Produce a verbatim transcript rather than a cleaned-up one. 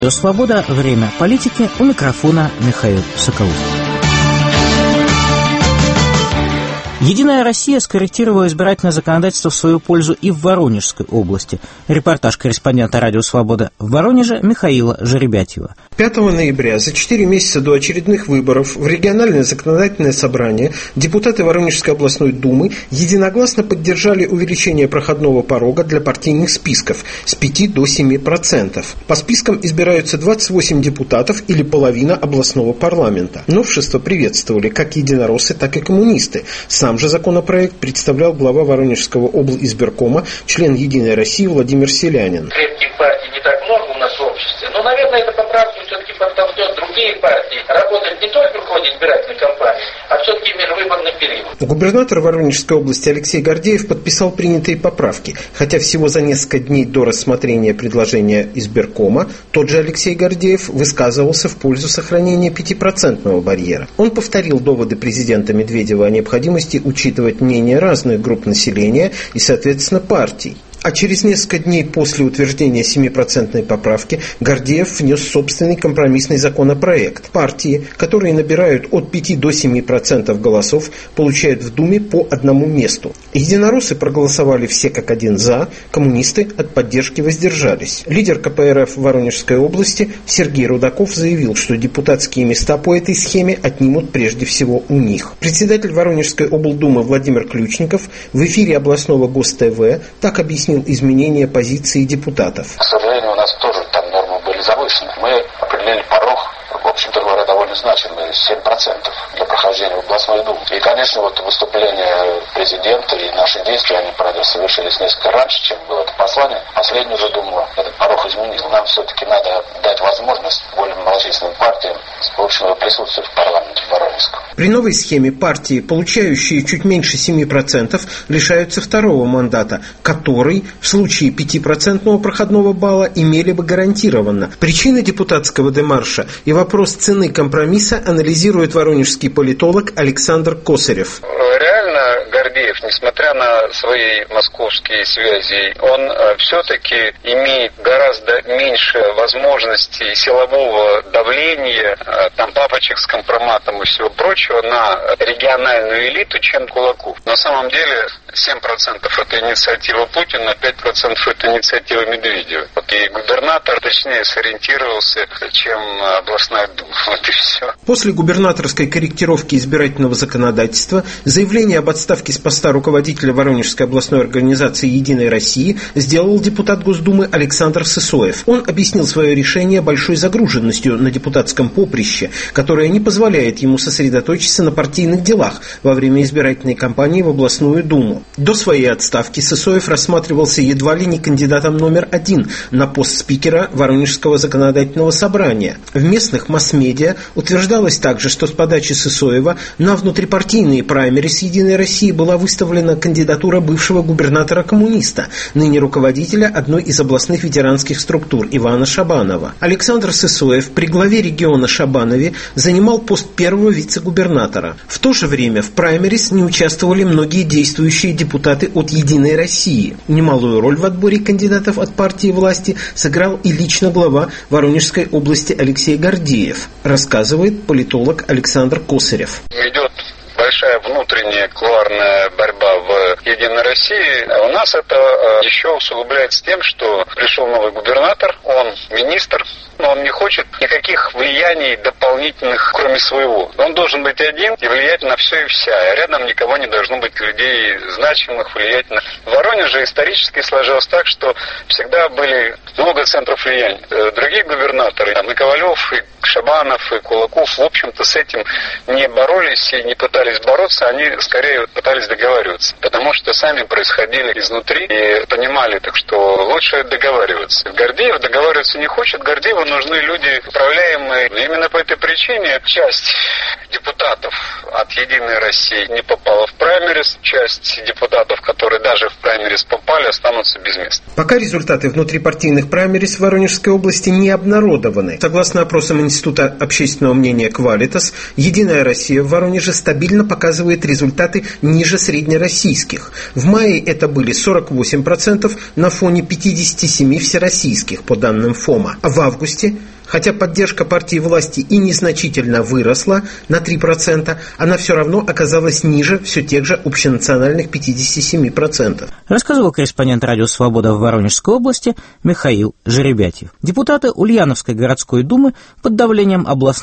Свобода. Время политики. У микрофона Михаил Соколов. «Единая Россия» скорректировала избирательное законодательство в свою пользу и в Воронежской области. Репортаж корреспондента «Радио Свобода» в Воронеже Михаила Жеребятьева. пятого ноября, за четыре месяца до очередных выборов, в региональное законодательное собрание депутаты Воронежской областной думы единогласно поддержали увеличение проходного порога для партийных списков с пяти до семи процентов. По спискам избираются двадцать восемь депутатов или половина областного парламента. Новшество приветствовали как единороссы, так и коммунисты. Сам же законопроект представлял глава Воронежского облизбиркома, член «Единой России» Владимир Селянин. Крепких партий не так много у нас в обществе, но, наверное, эта поправка все-таки подтолкнет другие партии работать не только в ходе избирательной кампании, а все-таки в межвыборный период. Губернатор Воронежской области Алексей Гордеев подписал принятые поправки, хотя всего за несколько дней до рассмотрения предложения избиркома тот же Алексей Гордеев высказывался в пользу сохранения пятипроцентного барьера. Он повторил доводы президента Медведева о необходимости учитывать мнения разных групп населения и, соответственно, партий. А через несколько дней после утверждения семипроцентной поправки Гордеев внес собственный компромиссный законопроект. Партии, которые набирают от пяти до семи процентов голосов, получают в Думе по одному месту. Единороссы проголосовали все как один «за», коммунисты от поддержки воздержались. Лидер ка пэ эр эф Воронежской области Сергей Рудаков заявил, что депутатские места по этой схеме отнимут прежде всего у них. Председатель Воронежской облдумы Владимир Ключников в эфире областного ГосТВ так объяснил изменения позиции депутатов. К сожалению, у нас тоже там нормы были завышены. Мы определили порог, в общем-то говоря, довольно значимый, семь процентов для прохождения в областной думу. И, конечно, вот выступление президента и наши действия, они, правда, совершились несколько раньше, чем было это послание. Последнюю же думу этот порог изменил. Нам все-таки надо дать возможность более малочисленным партиям общего присутствия в парламенте Воронежском. При новой схеме партии, получающие чуть меньше семи процентов, лишаются второго мандата, который в случае пятипроцентного проходного балла имели бы гарантированно. Причины депутатского демарша и вопрос цены компромисса анализирует воронежский политолог Александр Косарев. Реально Гордеев, несмотря на свои московские связи, он все-таки имеет гораздо меньше возможностей силового давления, там папочек с компроматом и всего прочего на региональную элиту, чем Кулаков. На самом деле семь процентов это инициатива Путина, пять процентов это инициатива Медведева. Вот и губернатор точнее сориентировался, чем областная дума. Вот и все. После губернаторской корректировки избирательного законодательства заявление об отставке с поста руководителя Воронежской областной организации «Единой России» сделал депутат Госдумы Александр Сысоев. Он объяснил свое решение большой загруженностью на депутатском поприще, которая не позволяет ему сосредоточиться на партийных делах во время избирательной кампании в областную думу. До своей отставки Сысоев рассматривался едва ли не кандидатом номер один на пост спикера Воронежского законодательного собрания. В местных масс-медиа утверждалось также, что с подачи Сысоева на внутрипартийные праймерис «Единой России» была выставлена кандидатура бывшего губернатора-коммуниста, ныне руководителя одной из областных ветеранских структур Ивана Шабанова. Александр Сысоев при главе региона Шабанове занимал пост первого вице-губернатора. В то же время в праймерис не участвовали многие действующие депутаты от «Единой России». Немалую роль в отборе кандидатов от партии власти сыграл и лично глава Воронежской области Алексей Гордеев, рассказывает политолог Александр Косарев. Идет большая внутренняя кулуарная борьба в «Единой России». А у нас это еще усугубляется тем, что пришел новый губернатор, он министр, но он не хочет никаких влияний дополнительных, кроме своего. Он должен быть один и влиять на все и вся. А рядом никого не должно быть людей значимых, влиятельных. В Воронеже исторически сложилось так, что всегда были много центров влияния. Другие губернаторы, там и Ковалев, и Шабанов, и Кулаков, в общем-то, с этим не боролись и не пытались бороться, они скорее пытались договариваться, потому что сами происходили изнутри и понимали, так что лучше договариваться. Гордеев договариваться не хочет, Гордееву нужны люди управляемые. Именно по этой причине часть депутатов от «Единой России» не попала в праймерис. Часть депутатов, которые даже в праймерис попали, останутся без места. Пока результаты внутрипартийных праймерис в Воронежской области не обнародованы. Согласно опросам Института общественного мнения «Квалитас», «Единая Россия» в Воронеже стабильно показывает результаты ниже среднероссийских. В мае это были сорок восемь процентов на фоне пятьдесят семь процентов всероссийских, по данным ФОМа. А в августе, хотя поддержка партии власти и незначительно выросла на три процента, она все равно оказалась ниже все тех же общенациональных пятидесяти семи процентов. Рассказывал корреспондент «Радио Свобода» в Воронежской области Михаил Жеребятьев. Депутаты Ульяновской городской думы под давлением областной